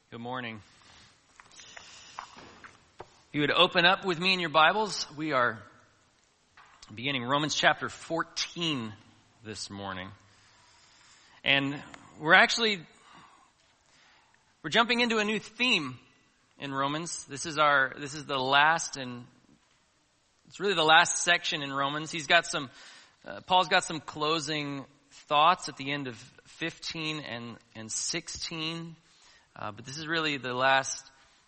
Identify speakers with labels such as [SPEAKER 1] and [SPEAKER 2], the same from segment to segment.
[SPEAKER 1] Good morning. If you would open up with me in your Bibles, we are beginning Romans chapter 14 this morning. And we're jumping into a new theme in Romans. This is the last, and it's really the last section in Romans. Paul's got some closing thoughts at the end of 15 and 16. But this is really the last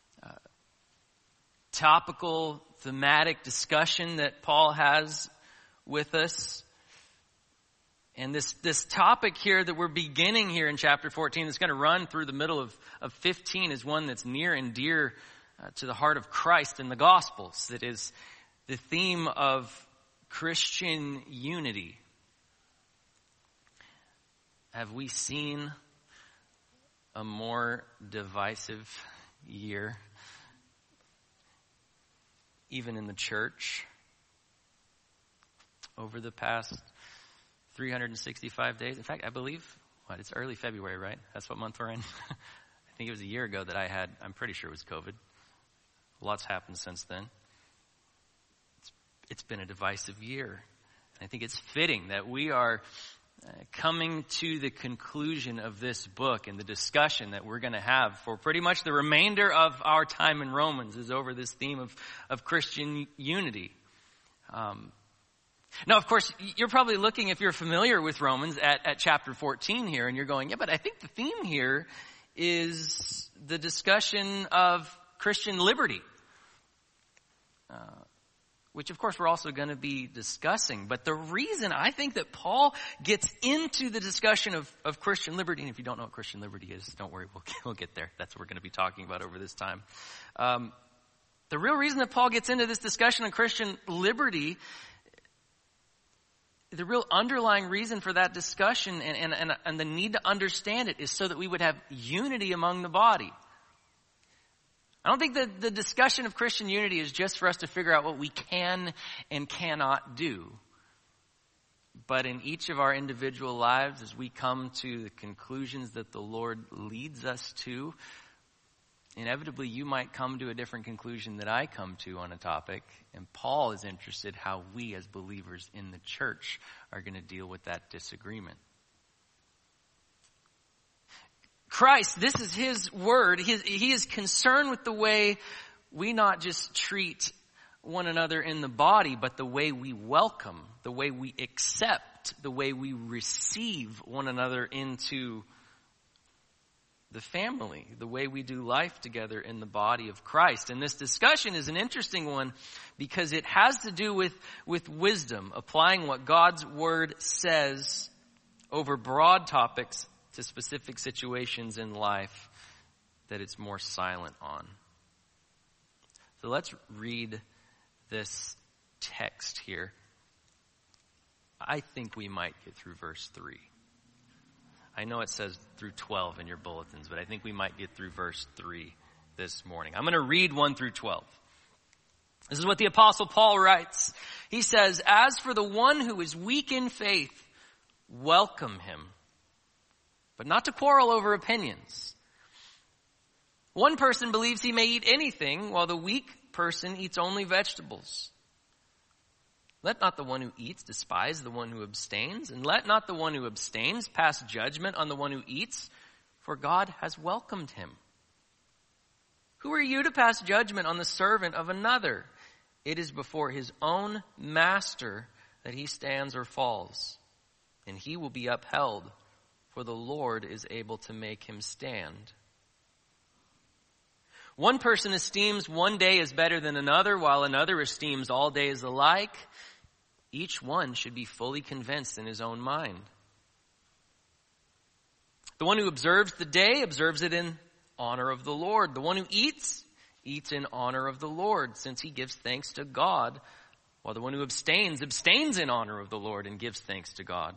[SPEAKER 1] topical, thematic discussion that Paul has with us. And this topic here that we're beginning here in chapter 14 that's going to run through the middle of 15 is one that's near and dear to the heart of Christ in the Gospels. That is the theme of Christian unity. Have we seen a more divisive year, even in the church, over the past 365 days? In fact, I believe, it's early February, right? That's what month we're in. I think it was a year ago that I'm pretty sure it was COVID. Lots happened since then. It's been a divisive year. I think it's fitting that we are coming to the conclusion of this book, and the discussion that we're going to have for pretty much the remainder of our time in Romans is over this theme of Christian unity. Now, of course, you're probably looking, if you're familiar with Romans, at chapter 14 here, and you're going, yeah, but I think the theme here is the discussion of Christian liberty. Which, of course, we're also going to be discussing. But the reason I think that Paul gets into the discussion of Christian liberty, and if you don't know what Christian liberty is, don't worry, we'll get there. That's what we're going to be talking about over this time. The real reason that Paul gets into this discussion of Christian liberty, the real underlying reason for that discussion and the need to understand it is so that we would have unity among the body. I don't think that the discussion of Christian unity is just for us to figure out what we can and cannot do. But in each of our individual lives, as we come to the conclusions that the Lord leads us to, inevitably you might come to a different conclusion that I come to on a topic. And Paul is interested how we as believers in the church are going to deal with that disagreement. Christ, this is his word. He is concerned with the way we not just treat one another in the body, but the way we welcome, the way we accept, the way we receive one another into the family, the way we do life together in the body of Christ. And this discussion is an interesting one because it has to do with wisdom, applying what God's word says over broad topics to specific situations in life that it's more silent on. So let's read this text here. I think we might get through verse 3. I know it says through 12 in your bulletins, but I think we might get through verse 3 this morning. I'm going to read 1 through 12. This is what the Apostle Paul writes. He says, "As for the one who is weak in faith, welcome him, but not to quarrel over opinions. One person believes he may eat anything, while the weak person eats only vegetables. Let not the one who eats despise the one who abstains, and let not the one who abstains pass judgment on the one who eats, for God has welcomed him. Who are you to pass judgment on the servant of another? It is before his own master that he stands or falls, and he will be upheld. For the Lord is able to make him stand. One person esteems one day as better than another, while another esteems all days alike. Each one should be fully convinced in his own mind. The one who observes the day observes it in honor of the Lord. The one who eats in honor of the Lord, since he gives thanks to God, while the one who abstains in honor of the Lord and gives thanks to God.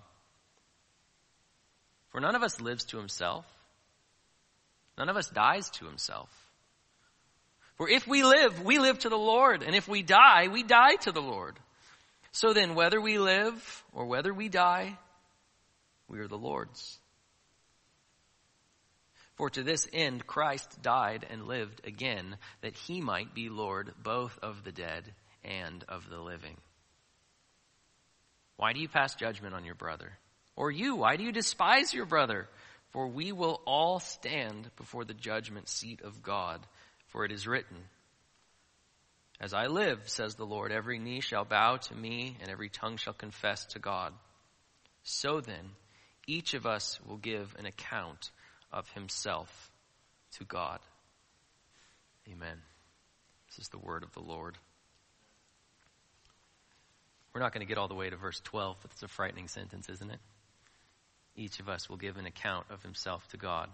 [SPEAKER 1] For none of us lives to himself. None of us dies to himself. For if we live to the Lord. And if we die to the Lord. So then, whether we live or whether we die, we are the Lord's. For to this end Christ died and lived again, that he might be Lord both of the dead and of the living. Why do you pass judgment on your brother? Or you, why do you despise your brother? For we will all stand before the judgment seat of God. For it is written, As I live, says the Lord, every knee shall bow to me, and every tongue shall confess to God. So then, each of us will give an account of himself to God. Amen. This is the word of the Lord. We're not going to get all the way to verse 12, but it's a frightening sentence, isn't it? Each of us will give an account of himself to God.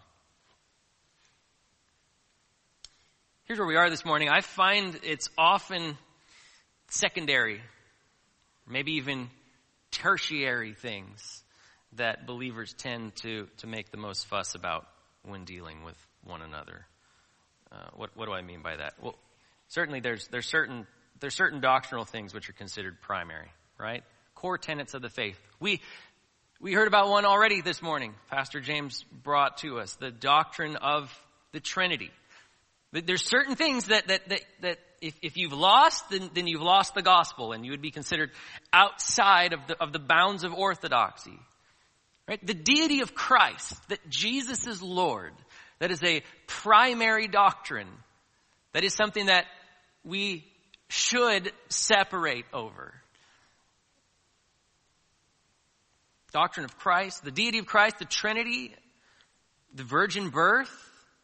[SPEAKER 1] Here's where we are this morning. I find it's often secondary, maybe even tertiary things that believers tend to make the most fuss about when dealing with one another. What do I mean by that? Well, certainly there's certain doctrinal things which are considered primary, right? Core tenets of the faith. We heard about one already this morning. Pastor James brought to us the doctrine of the Trinity. There's certain things that if you've lost, then you've lost the gospel, and you would be considered outside of the bounds of orthodoxy. Right? The deity of Christ, that Jesus is Lord, that is a primary doctrine. That is something that we should separate over. Doctrine of Christ, the deity of Christ, the Trinity, the virgin birth,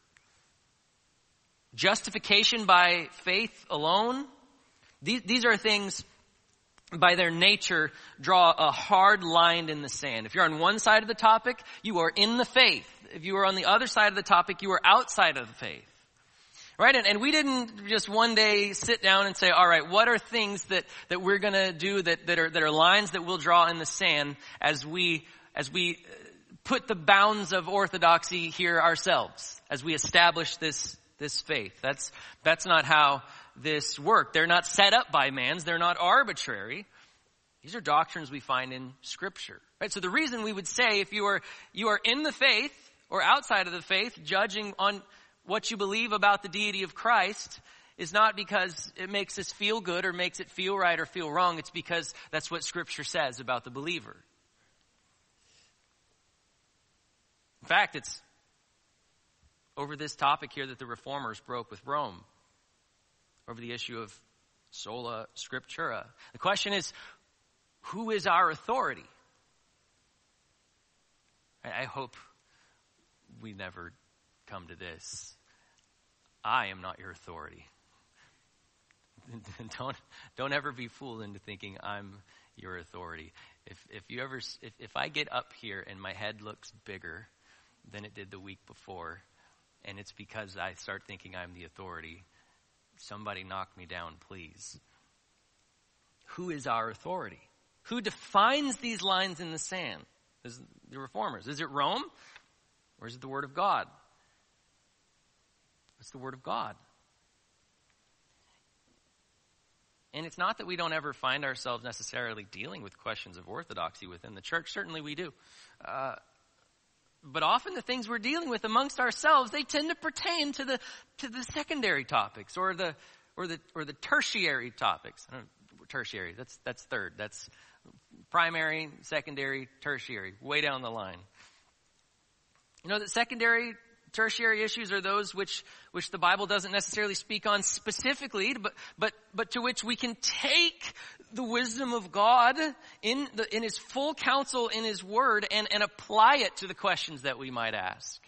[SPEAKER 1] justification by faith alone. These are things, by their nature, draw a hard line in the sand. If you're on one side of the topic, you are in the faith. If you are on the other side of the topic, you are outside of the faith. Right? And we didn't just one day sit down and say, all right, what are things that we're going to do that are lines that we'll draw in the sand as we put the bounds of orthodoxy here ourselves, as we establish this faith. That's not how this worked. They're not set up by man. They're not arbitrary. These are doctrines we find in Scripture. Right? So the reason we would say if you are in the faith or outside of the faith, judging on what you believe about the deity of Christ, is not because it makes us feel good or makes it feel right or feel wrong. It's because that's what Scripture says about the believer. In fact, it's over this topic here that the Reformers broke with Rome, over the issue of sola scriptura. The question is, who is our authority? I hope we never come to this. I am not your authority. Don't ever be fooled into thinking I'm your authority. If I get up here and my head looks bigger than it did the week before, and it's because I start thinking I'm the authority, somebody knock me down, please. Who is our authority? Who defines these lines in the sand? Is it the Reformers? Is it Rome? Or is it the Word of God? It's the Word of God. And it's not that we don't ever find ourselves necessarily dealing with questions of orthodoxy within the church. Certainly we do. But often the things we're dealing with amongst ourselves, they tend to pertain to the secondary topics or the tertiary topics. Tertiary, that's third. That's primary, secondary, tertiary, way down the line. You know that secondary, tertiary issues are those which the Bible doesn't necessarily speak on specifically, but to which we can take the wisdom of God in His full counsel in His Word and apply it to the questions that we might ask.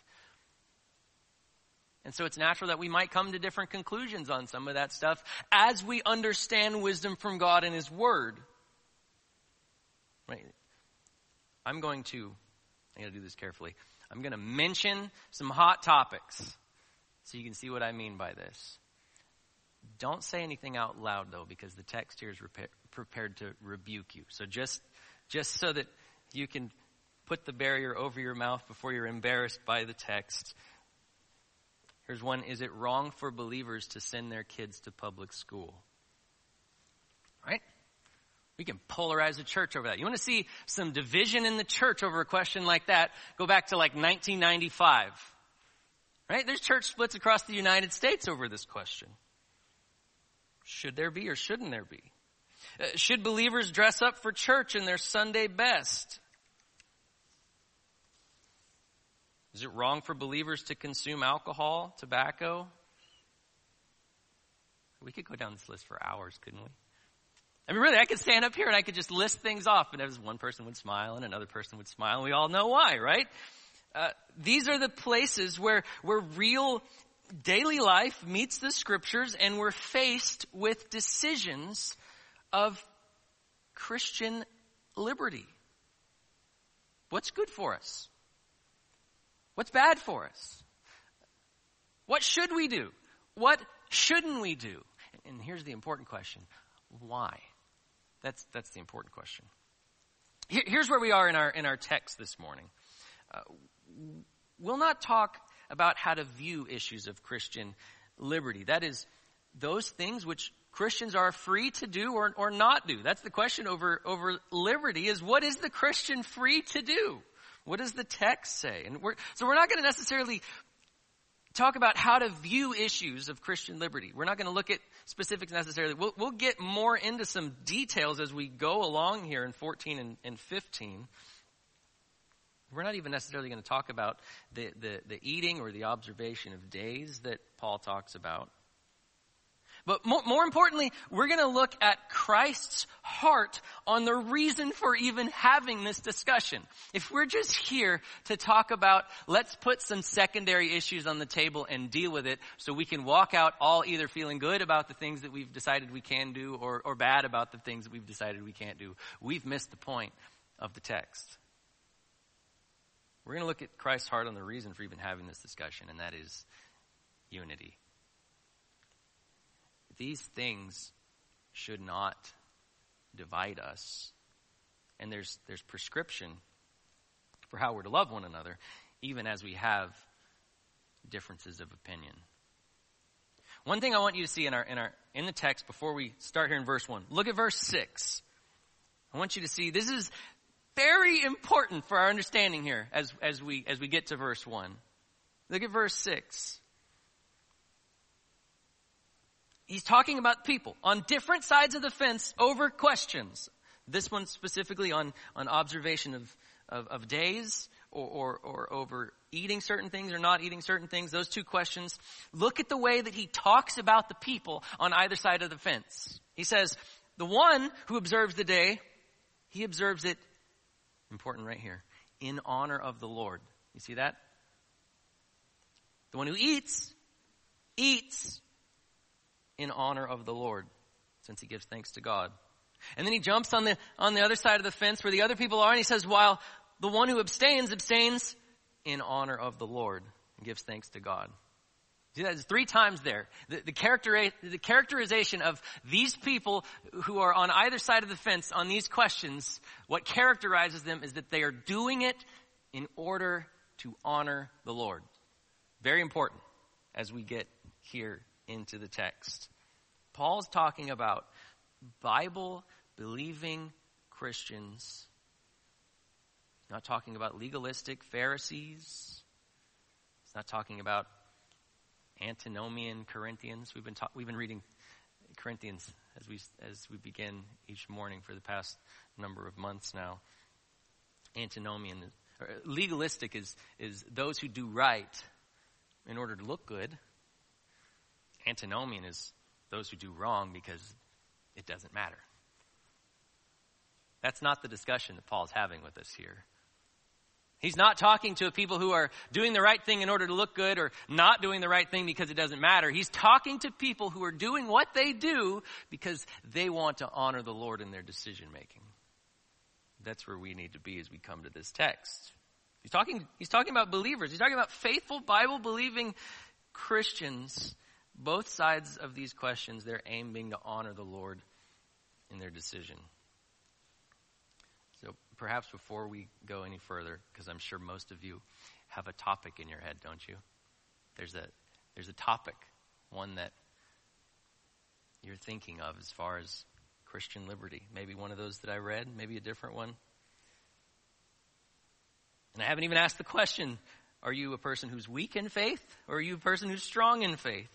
[SPEAKER 1] And so it's natural that we might come to different conclusions on some of that stuff as we understand wisdom from God and His Word. Right? I'm going to do this carefully. I'm going to mention some hot topics so you can see what I mean by this. Don't say anything out loud, though, because the text here is prepared to rebuke you. So just so that you can put the barrier over your mouth before you're embarrassed by the text. Here's one. Is it wrong for believers to send their kids to public school? Right? We can polarize the church over that. You want to see some division in the church over a question like that? Go back to like 1995. Right? There's church splits across the United States over this question. Should there be or shouldn't there be? Should believers dress up for church in their Sunday best? Is it wrong for believers to consume alcohol, tobacco? We could go down this list for hours, couldn't we? I mean, really, I could stand up here and I could just list things off, and as one person would smile and another person would smile, and we all know why, right? These are the places where real daily life meets the scriptures, and we're faced with decisions of Christian liberty. What's good for us? What's bad for us? What should we do? What shouldn't we do? And here's the important question. Why? That's the important question. Here's where we are in our text this morning. We'll not talk about how to view issues of Christian liberty. That is, those things which Christians are free to do or not do. That's the question over liberty, is what is the Christian free to do? What does the text say? And we're not going to necessarily talk about how to view issues of Christian liberty. We're not going to look at specifics necessarily. We'll get more into some details as we go along here in 14 and 15. We're not even necessarily going to talk about the eating or the observation of days that Paul talks about. But more importantly, we're going to look at Christ's heart on the reason for even having this discussion. If we're just here to talk about, let's put some secondary issues on the table and deal with it so we can walk out all either feeling good about the things that we've decided we can do or bad about the things that we've decided we can't do, we've missed the point of the text. We're going to look at Christ's heart on the reason for even having this discussion, and that is unity. These things should not divide us. And there's prescription for how we're to love one another, even as we have differences of opinion. One thing I want you to see in the text before we start here in verse 1. Look at verse 6. I want you to see this is very important for our understanding here as we get to verse 1. Look at verse 6. He's talking about people on different sides of the fence over questions. This one specifically on observation of days or over eating certain things or not eating certain things. Those two questions. Look at the way that he talks about the people on either side of the fence. He says, the one who observes the day, he observes it, important right here, in honor of the Lord. You see that? The one who eats in honor of the Lord, since he gives thanks to God. And then he jumps on the other side of the fence where the other people are, and he says, while the one who abstains in honor of the Lord and gives thanks to God. See, that's 3 times there. The characterization of these people who are on either side of the fence on these questions, what characterizes them is that they are doing it in order to honor the Lord. Very important as we get here into the text. Paul's talking about Bible-believing Christians. He's not talking about legalistic Pharisees. He's not talking about antinomian Corinthians. We've been reading Corinthians as we begin each morning for the past number of months now. Antinomian, or legalistic is those who do right in order to look good. Antinomian is those who do wrong because it doesn't matter. That's not the discussion that Paul's having with us here. He's not talking to people who are doing the right thing in order to look good or not doing the right thing because it doesn't matter. He's talking to people who are doing what they do because they want to honor the Lord in their decision making. That's where we need to be as we come to this text. He's talking about believers. He's talking about faithful Bible-believing Christians. Both sides of these questions, their aim being to honor the Lord in their decision. So perhaps before we go any further, because I'm sure most of you have a topic in your head, don't you? There's a topic, one that you're thinking of as far as Christian liberty. Maybe one of those that I read, maybe a different one. And I haven't even asked the question, Are you a person who's weak in faith, or are you a person who's strong in faith?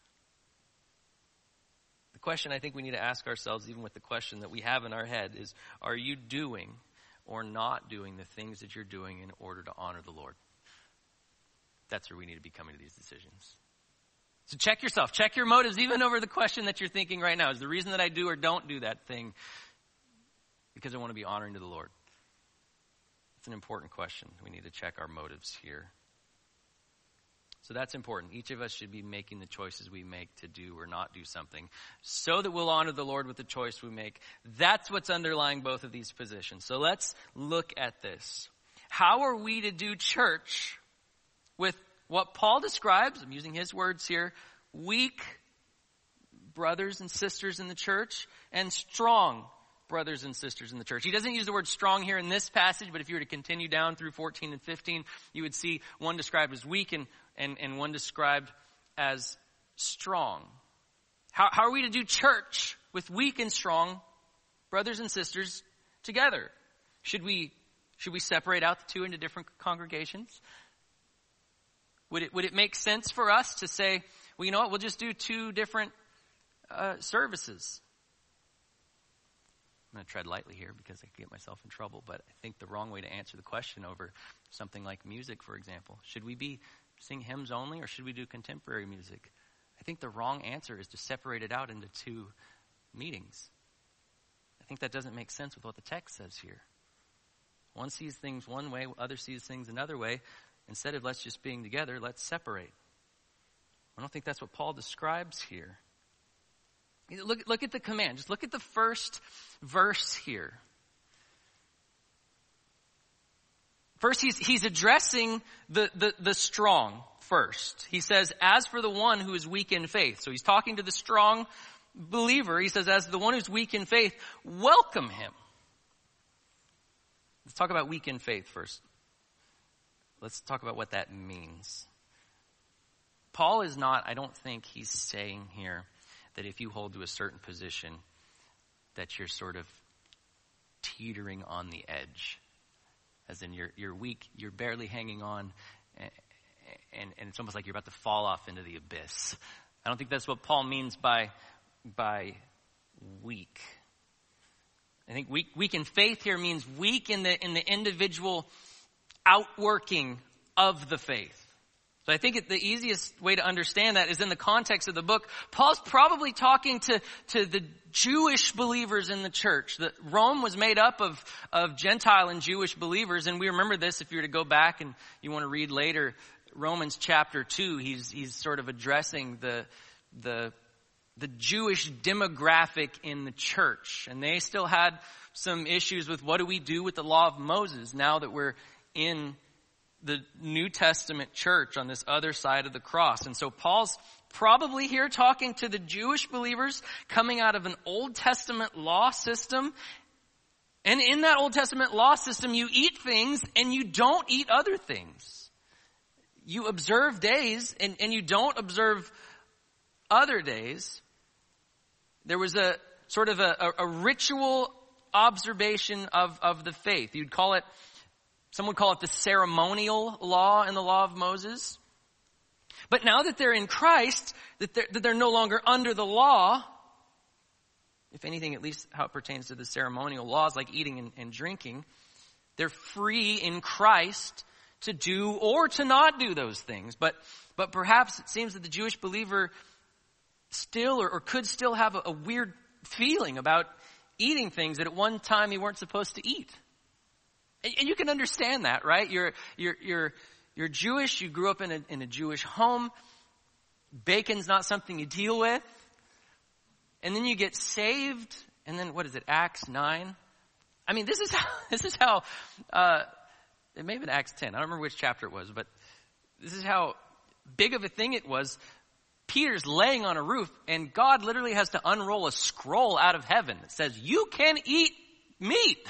[SPEAKER 1] The question I think we need to ask ourselves, even with the question that we have in our head, is, are you doing or not doing the things that you're doing in order to honor the Lord? That's where we need to be coming to these decisions. So check yourself. Check your motives, even over the question that you're thinking right now. Is the reason that I do or don't do that thing because I want to be honoring to the Lord? It's an important question. We need to check our motives here. So that's important. Each of us should be making the choices we make to do or not do something so that we'll honor the Lord with the choice we make. That's what's underlying both of these positions. So let's look at this. How are we to do church with what Paul describes, I'm using his words here, weak brothers and sisters in the church and strong brothers and sisters in the church? He doesn't use the word strong here in this passage, but if you were to continue down through 14 and 15, you would see one described as weak and one described as strong. How are we to do church with weak and strong brothers and sisters together? Should we separate out the two into different congregations? Would it make sense for us to say, well, you know what, we'll just do two different services? I'm going to tread lightly here because I could get myself in trouble, but I think the wrong way to answer the question over something like music, for example. Should we be sing hymns only, or should we do contemporary music? I think the wrong answer is to separate it out into two meetings. I think that doesn't make sense with what the text says here. One sees things one way, other sees things another way. Instead of let's just being together, let's separate. I don't think that's what Paul describes here. Look at the command. Just look at the first verse here. First, he's addressing the strong first. He says, as for the one who is weak in faith. So he's talking to the strong believer. He says, as the one who's weak in faith, welcome him. Let's talk about weak in faith first. Let's talk about what that means. Paul is not, I don't think he's saying here that if you hold to a certain position that you're sort of teetering on the edge. As in you're weak, you're barely hanging on, and it's almost like you're about to fall off into the abyss. I don't think that's what Paul means by weak. I think weak in faith here means weak in the individual outworking of the faith. So I think the easiest way to understand that is in the context of the book. Paul's probably talking to the Jewish believers in the church. Rome was made up of Gentile and Jewish believers, and we remember this if you were to go back and you want to read later Romans chapter 2. He's sort of addressing the Jewish demographic in the church, and they still had some issues with what do we do with the law of Moses now that we're in the New Testament church on this other side of the cross. And so Paul's probably here talking to the Jewish believers coming out of an Old Testament law system. And in that Old Testament law system, you eat things and you don't eat other things. You observe days and you don't observe other days. There was a sort of a ritual observation of the faith. Some would call it the ceremonial law in the law of Moses. But now that they're in Christ, that they're no longer under the law, if anything, at least how it pertains to the ceremonial laws like eating and drinking, they're free in Christ to do or to not do those things. But perhaps it seems that the Jewish believer still or could still have a weird feeling about eating things that at one time you weren't supposed to eat. And you can understand that, right? You're Jewish. You grew up in a Jewish home. Bacon's not something you deal with. And then you get saved. And then what is it? Acts 9. I mean, this is how it may have been Acts 10. I don't remember which chapter it was, but this is how big of a thing it was. Peter's laying on a roof, and God literally has to unroll a scroll out of heaven that says, "You can eat meat."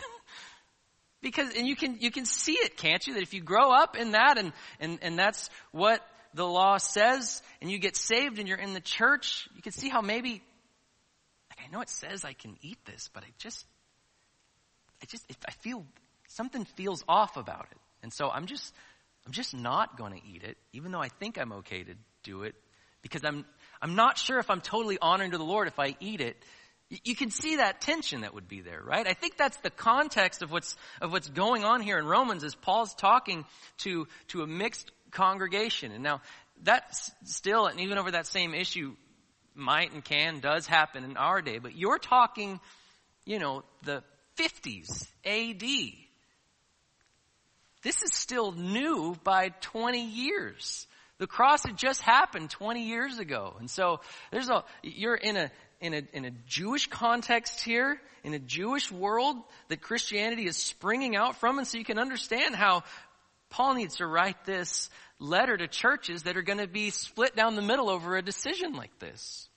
[SPEAKER 1] And you can see it, can't you? That if you grow up in that and that's what the law says, and you get saved and you're in the church, you can see how maybe, like, I know it says I can eat this, but I feel something feels off about it. And so I'm I'm just not going to eat it, even though I think I'm okay to do it, because I'm not sure if I'm totally honoring to the Lord if I eat it. You can see that tension that would be there, right? I think that's the context of what's going on here in Romans, as Paul's talking to a mixed congregation. And now that's still, and even over that same issue, does happen in our day. But you're talking, the 50s AD. This is still new by 20 years. The cross had just happened 20 years ago. And so you're in a Jewish context here, in a Jewish world that Christianity is springing out from. And so you can understand how Paul needs to write this letter to churches that are going to be split down the middle over a decision like this.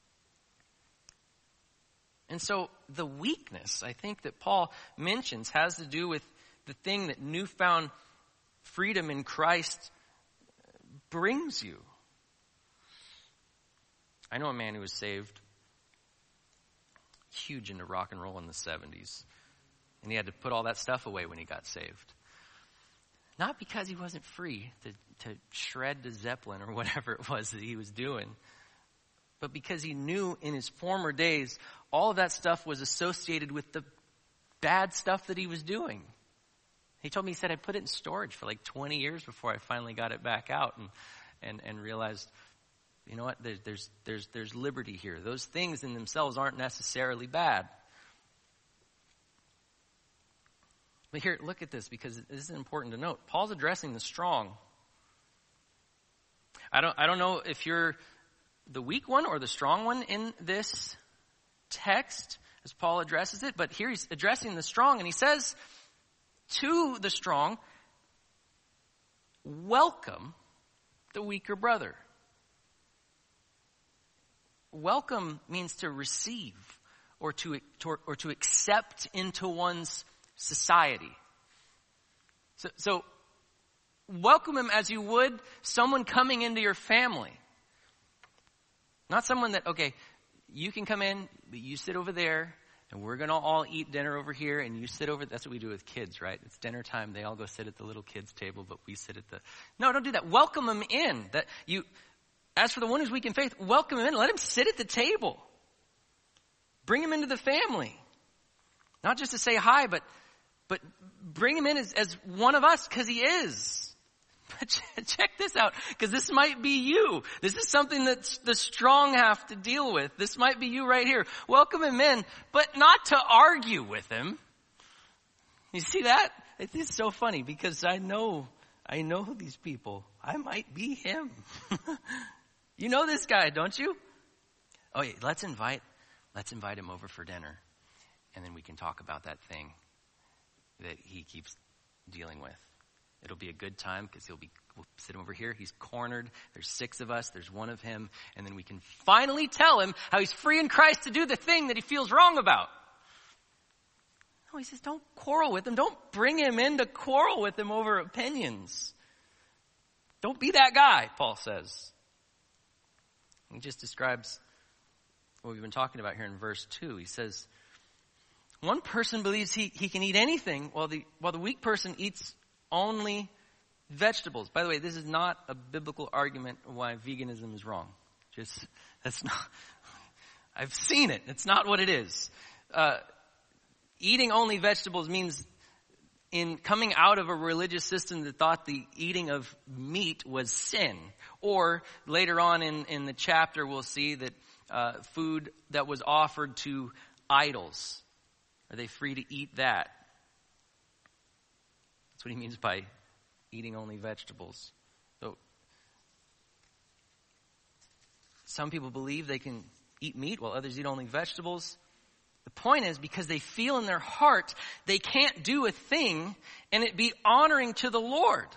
[SPEAKER 1] And so the weakness, I think, that Paul mentions has to do with the thing that newfound freedom in Christ brings you. I know a man who was saved, huge into rock and roll in the 70s. And he had to put all that stuff away when he got saved. Not because he wasn't free to shred the Zeppelin or whatever it was that he was doing, but because he knew in his former days all of that stuff was associated with the bad stuff that he was doing. He told me, he said, I put it in storage for like 20 years before I finally got it back out and realized, you know what, there's liberty here. Those things in themselves aren't necessarily bad. But here, look at this, because this is important to note. Paul's addressing the strong. I don't know if you're the weak one or the strong one in this text as Paul addresses it, but here he's addressing the strong, and he says to the strong, welcome the weaker brother. Welcome means to receive or to accept into one's society. So welcome him as you would someone coming into your family. Not someone that, okay, you can come in, but you sit over there, and we're going to all eat dinner over here, and you sit over. That's what we do with kids, right? It's dinner time. They all go sit at the little kids' table, but we sit at the... No, don't do that. Welcome them in. As for the one who's weak in faith, welcome him in. Let him sit at the table. Bring him into the family. Not just to say hi, but bring him in as one of us, because he is. But check this out, because this might be you. This is something that the strong have to deal with. This might be you right here. Welcome him in, but not to argue with him. You see that? It's so funny, because I know these people. I might be him. You know this guy, don't you? Oh, yeah, let's invite him over for dinner, and then we can talk about that thing that he keeps dealing with. It'll be a good time, because we'll sit over here. He's cornered. There's 6 of us. There's 1 of him. And then we can finally tell him how he's free in Christ to do the thing that he feels wrong about. No, he says, don't quarrel with him. Don't bring him in to quarrel with him over opinions. Don't be that guy, Paul says. He just describes what we've been talking about here in verse 2. He says, one person believes he can eat anything, while the weak person eats only vegetables. By the way, this is not a biblical argument why veganism is wrong. That's not. I've seen it. It's not what it is. Eating only vegetables means in coming out of a religious system that thought the eating of meat was sin. Or later on in the chapter, we'll see that food that was offered to idols, are they free to eat that? That's what he means by eating only vegetables. So some people believe they can eat meat while others eat only vegetables. The point is, because they feel in their heart they can't do a thing and it be honoring to the Lord.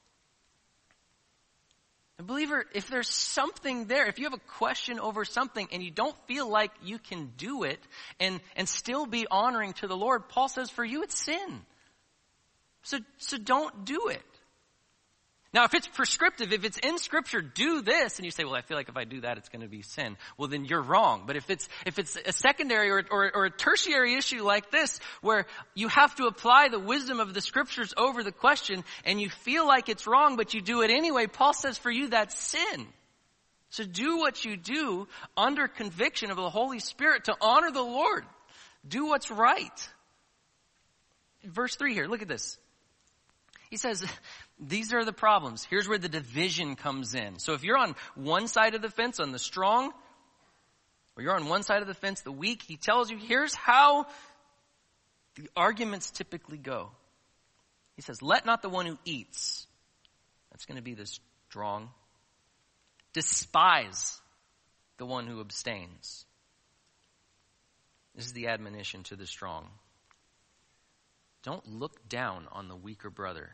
[SPEAKER 1] A believer, if there's something there, if you have a question over something and you don't feel like you can do it and still be honoring to the Lord, Paul says for you it's sin. So don't do it. Now, if it's prescriptive, if it's in Scripture, do this, and you say, well, I feel like if I do that, it's going to be sin. Well, then you're wrong. But if it's a secondary or a tertiary issue like this, where you have to apply the wisdom of the Scriptures over the question, and you feel like it's wrong, but you do it anyway, Paul says for you that's sin. So do what you do under conviction of the Holy Spirit to honor the Lord. Do what's right. Verse 3 here, look at this. He says, these are the problems. Here's where the division comes in. So if you're on one side of the fence, on the strong, or you're on one side of the fence, the weak, he tells you, here's how the arguments typically go. He says, let not the one who eats, that's going to be the strong, despise the one who abstains. This is the admonition to the strong. Don't look down on the weaker brother.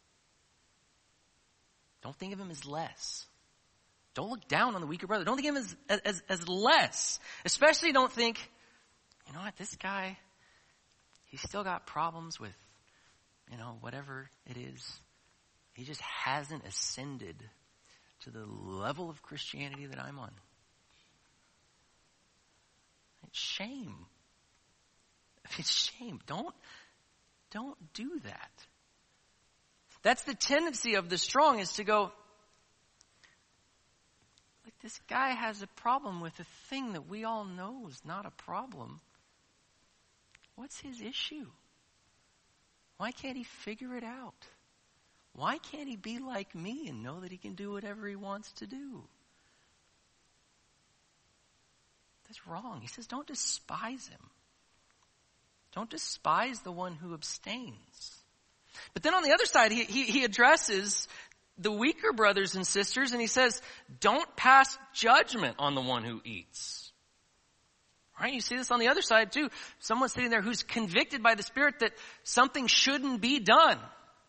[SPEAKER 1] Don't think of him as less. Don't look down on the weaker brother. Don't think of him as less. Especially don't think, you know what, this guy, he's still got problems with, whatever it is. He just hasn't ascended to the level of Christianity that I'm on. It's shame. It's shame. Don't do that. That's the tendency of the strong, is to go, like, this guy has a problem with a thing that we all know is not a problem. What's his issue? Why can't he figure it out? Why can't he be like me and know that he can do whatever he wants to do? That's wrong. He says, don't despise him. Don't despise the one who abstains. But then on the other side, he addresses the weaker brothers and sisters, and he says, don't pass judgment on the one who eats. Right? You see this on the other side too. Someone sitting there who's convicted by the Spirit that something shouldn't be done.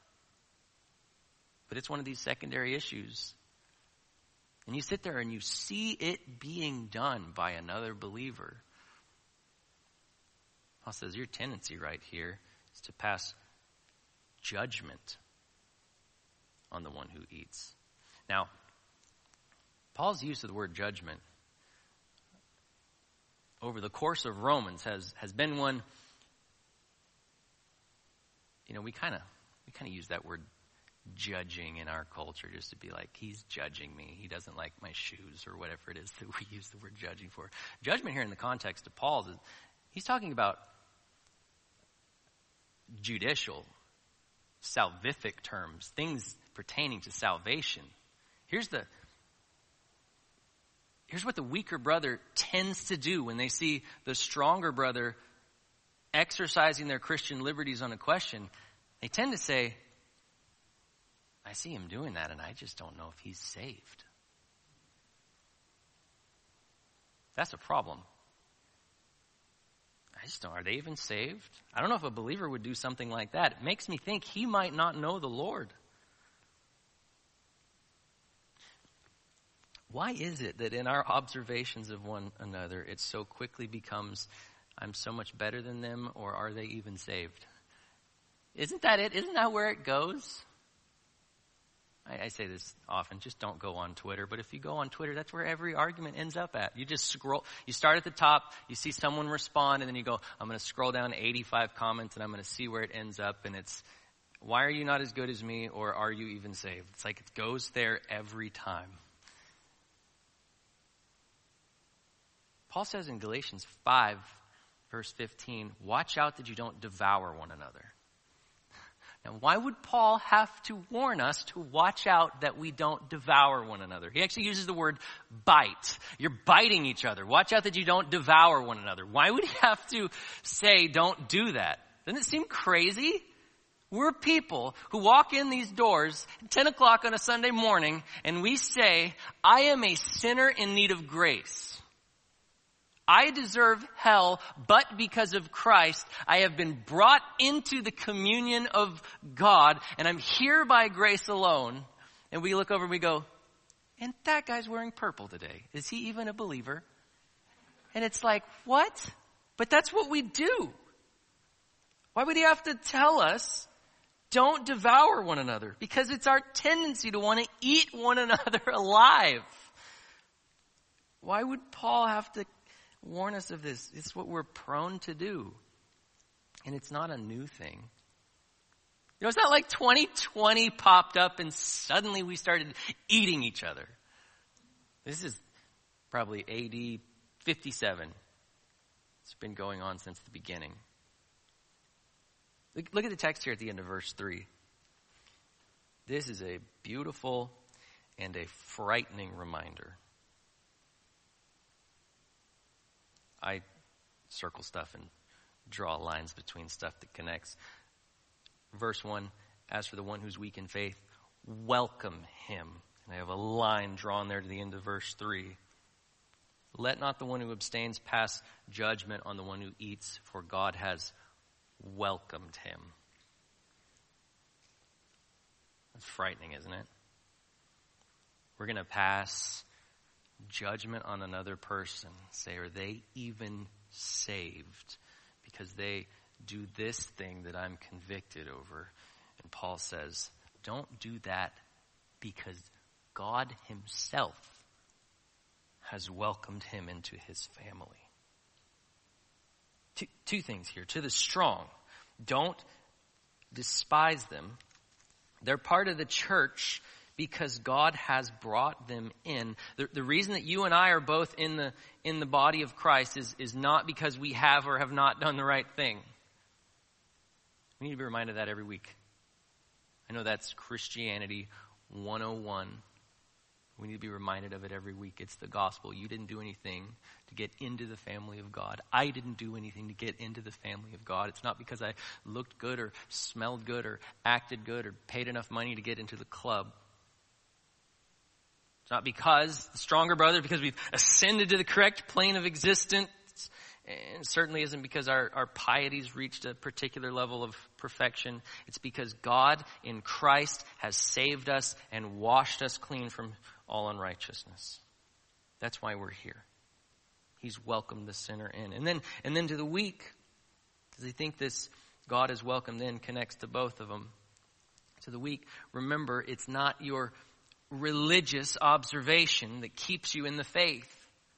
[SPEAKER 1] But it's one of these secondary issues. And you sit there and you see it being done by another believer. Paul says your tendency right here is to pass judgment on the one who eats. Now, Paul's use of the word judgment over the course of Romans has been one, we kind of use that word judging in our culture just to be like, he's judging me. He doesn't like my shoes or whatever it is that we use the word judging for. Judgment here in the context of Paul's, he's talking about judicial, salvific terms, things pertaining to salvation. Here's what the weaker brother tends to do when they see the stronger brother exercising their Christian liberties on a question. They tend to say, I see him doing that and I just don't know if he's saved. That's a problem. Are they even saved? I don't know if a believer would do something like that. It makes me think he might not know the Lord. Why is it that in our observations of one another, it so quickly becomes, I'm so much better than them, or are they even saved? Isn't that it? Isn't that where it goes? I say this often, just don't go on Twitter. But if you go on Twitter, that's where every argument ends up at. You just scroll. You start at the top, you see someone respond, and then you go, I'm going to scroll down 85 comments, and I'm going to see where it ends up. And it's, why are you not as good as me, or are you even saved? It's like it goes there every time. Paul says in Galatians 5, verse 15, watch out that you don't devour one another. Now, why would Paul have to warn us to watch out that we don't devour one another? He actually uses the word bite. You're biting each other. Watch out that you don't devour one another. Why would he have to say don't do that? Doesn't it seem crazy? We're people who walk in these doors at 10 o'clock on a Sunday morning and we say, I am a sinner in need of grace. I deserve hell, but because of Christ, I have been brought into the communion of God, and I'm here by grace alone. And we look over and we go, and that guy's wearing purple today. Is he even a believer? And it's like, what? But that's what we do. Why would he have to tell us Don't devour one another, because it's our tendency to want to eat one another alive. Why would Paul have to warn us of this? It's what we're prone to do. And it's not a new thing. You know, it's not like 2020 popped up and suddenly we started eating each other. This is probably AD 57. It's been going on since the beginning. Look at the text here at the end of verse 3. This is a beautiful and a frightening reminder. I circle stuff and draw lines between stuff that connects. Verse 1, as for the one who's weak in faith, welcome him. And I have a line drawn there to the end of verse 3. Let not the one who abstains pass judgment on the one who eats, for God has welcomed him. That's frightening, isn't it? We're going to pass judgment on another person. Say, are they even saved? Because they do this thing that I'm convicted over. And Paul says, don't do that, because God himself has welcomed him into his family. Two things here. To the strong, don't despise them. They're part of the church because God has brought them in. The reason that you and I are both in the body of Christ is not because we have or have not done the right thing. We need to be reminded of that every week. I know that's Christianity 101. We need to be reminded of it every week. It's the gospel. You didn't do anything to get into the family of God. I didn't do anything to get into the family of God. It's not because I looked good or smelled good or acted good or paid enough money to get into the club. It's not because the stronger brother, because we've ascended to the correct plane of existence. And it certainly isn't because our piety's reached a particular level of perfection. It's because God in Christ has saved us and washed us clean from all unrighteousness. That's why we're here. He's welcomed the sinner in. And then to the weak, because I think this God is welcomed in connects to both of them. To the weak, remember, it's not your religious observation that keeps you in the faith.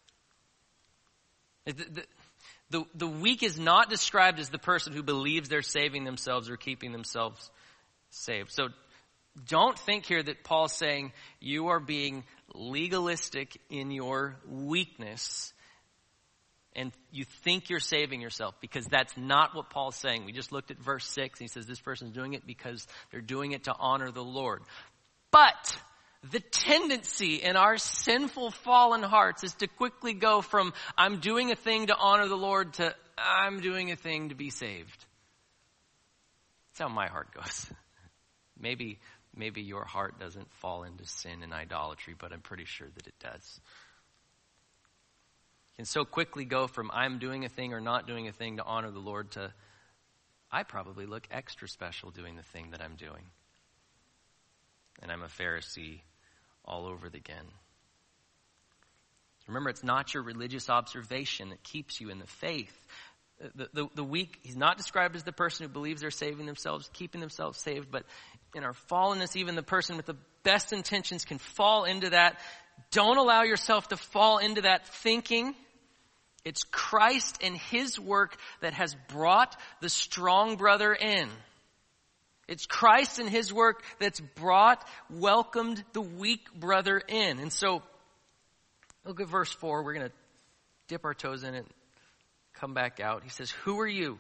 [SPEAKER 1] The weak is not described as the person who believes they're saving themselves or keeping themselves saved. So don't think here that Paul's saying you are being legalistic in your weakness and you think you're saving yourself, because that's not what Paul's saying. We just looked at verse 6 and he says this person's doing it because they're doing it to honor the Lord. But the tendency in our sinful fallen hearts is to quickly go from I'm doing a thing to honor the Lord to I'm doing a thing to be saved. That's how my heart goes. Maybe your heart doesn't fall into sin and idolatry, but I'm pretty sure that it does. You can so quickly go from I'm doing a thing or not doing a thing to honor the Lord to I probably look extra special doing the thing that I'm doing. And I'm a Pharisee all over again. Remember, it's not your religious observation that keeps you in the faith. The weak, he's not described as the person who believes they're saving themselves, keeping themselves saved, but in our fallenness, even the person with the best intentions can fall into that. Don't allow yourself to fall into that thinking. It's Christ and his work that has brought the strong brother in. It's Christ and his work that's welcomed the weak brother in. And so, look at verse 4. We're going to dip our toes in it, come back out. He says, who are you?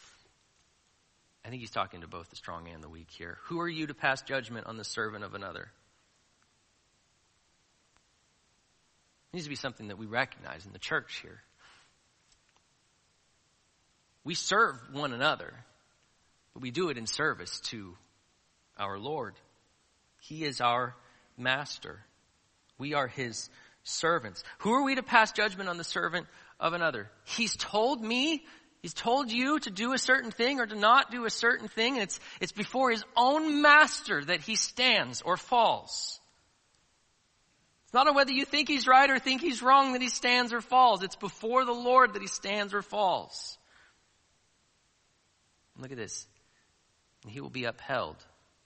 [SPEAKER 1] I think he's talking to both the strong and the weak here. Who are you to pass judgment on the servant of another? It needs to be something that we recognize in the church here. We serve one another, but we do it in service to our Lord. He is our master. We are his servants. Who are we to pass judgment on the servant of another? He's told me, he's told you to do a certain thing or to not do a certain thing. And it's before his own master that he stands or falls. It's not on whether you think he's right or think he's wrong that he stands or falls. It's before the Lord that he stands or falls. Look at this. And he will be upheld.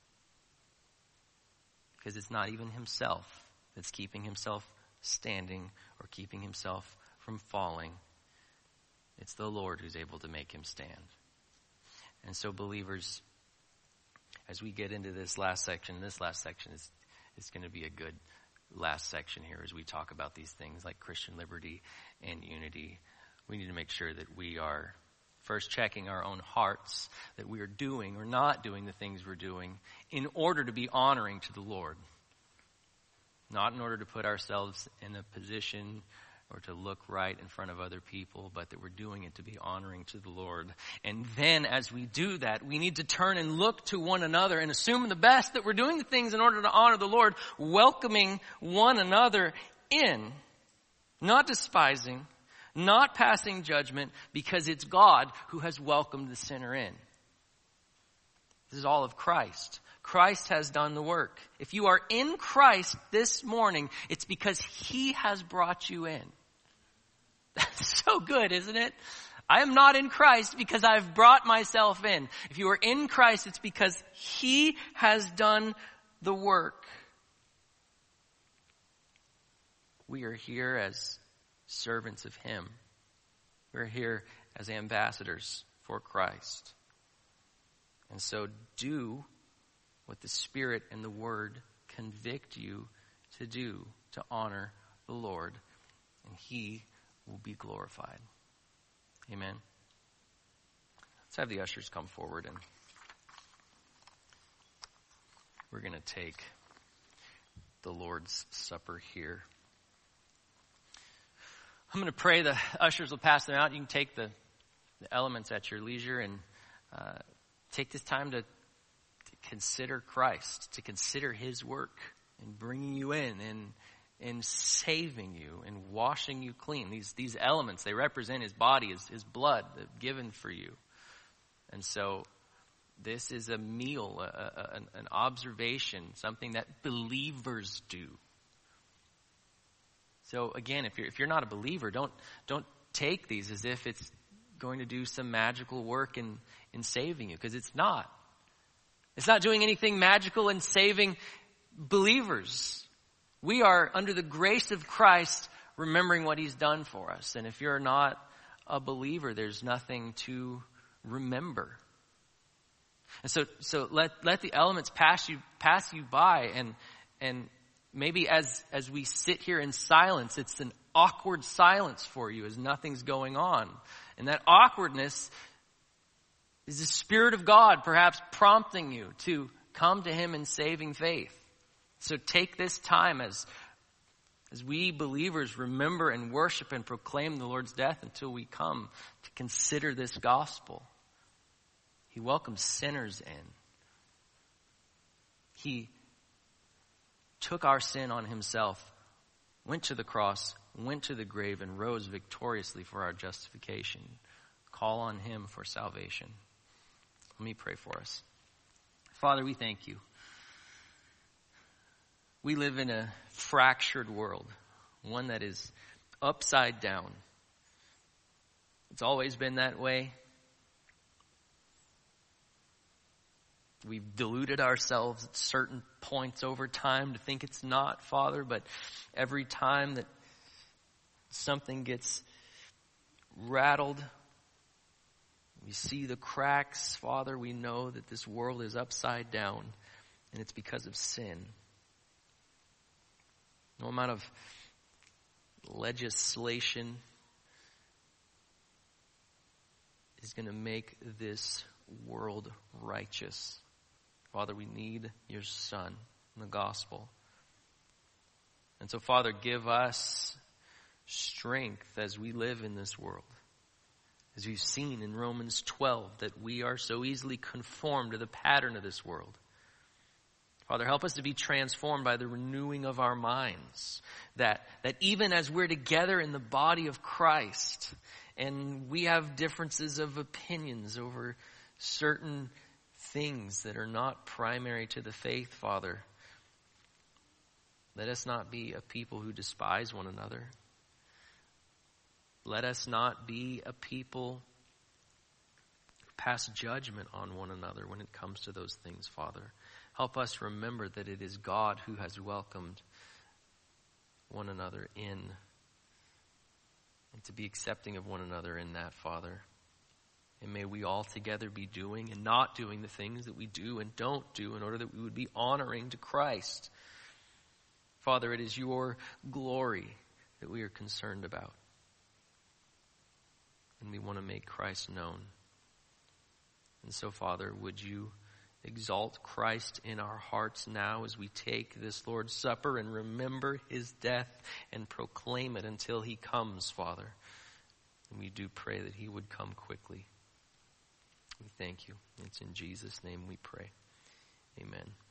[SPEAKER 1] Because it's not even himself that's keeping himself standing or keeping himself from falling. It's the Lord who's able to make him stand. And so believers, as we get into this last section is going to be a good last section here as we talk about these things like Christian liberty and unity. We need to make sure that we are first checking our own hearts, that we are doing or not doing the things we're doing in order to be honoring to the Lord. Not in order to put ourselves in a position or to look right in front of other people, but that we're doing it to be honoring to the Lord. And then as we do that, we need to turn and look to one another and assume the best that we're doing the things in order to honor the Lord, welcoming one another in, not despising, not passing judgment, because it's God who has welcomed the sinner in. This is all of Christ. Christ has done the work. If you are in Christ this morning, it's because he has brought you in. That's so good, isn't it? I am not in Christ because I've brought myself in. If you are in Christ, it's because he has done the work. We are here as servants of him. We're here as ambassadors for Christ. And so do what the Spirit and the Word convict you to do to honor the Lord, and he will be glorified. Amen. Let's have the ushers come forward, and we're going to take the Lord's Supper here. I'm going to pray. The ushers will pass them out. You can take the elements at your leisure and take this time to consider Christ, to consider his work in bringing you in saving you, and washing you clean. These elements, they represent his body, his blood given for you. And so this is a meal, an observation, something that believers do. So again, if you're not a believer, don't take these as if it's going to do some magical work in saving you, because it's not. It's not doing anything magical in saving believers. We are under the grace of Christ, remembering what he's done for us. And if you're not a believer, there's nothing to remember. And so let the elements pass you by, and maybe as we sit here in silence, it's an awkward silence for you as nothing's going on. And that awkwardness is the Spirit of God perhaps prompting you to come to him in saving faith. So take this time as we believers remember and worship and proclaim the Lord's death until we come to consider this gospel. He welcomes sinners in. He took our sin on himself, went to the cross, went to the grave, and rose victoriously for our justification. Call on him for salvation. Let me pray for us. Father, we thank you. We live in a fractured world, one that is upside down. It's always been that way. We've deluded ourselves at certain points over time to think it's not, Father, but every time that something gets rattled, we see the cracks, Father, we know that this world is upside down, and it's because of sin. No amount of legislation is going to make this world righteous. Father, we need your Son in the gospel. And so, Father, give us strength as we live in this world. As we've seen in Romans 12, that we are so easily conformed to the pattern of this world. Father, help us to be transformed by the renewing of our minds. That even as we're together in the body of Christ, and we have differences of opinions over certain things that are not primary to the faith, Father, let us not be a people who despise one another. Let us not be a people pass judgment on one another when it comes to those things, Father. Help us remember that it is God who has welcomed one another in, and to be accepting of one another in that, Father. And may we all together be doing and not doing the things that we do and don't do in order that we would be honoring to Christ. Father, it is your glory that we are concerned about. And we want to make Christ known. And so, Father, would you exalt Christ in our hearts now as we take this Lord's Supper and remember his death and proclaim it until he comes, Father. And we do pray that he would come quickly. We thank you. It's in Jesus' name we pray. Amen.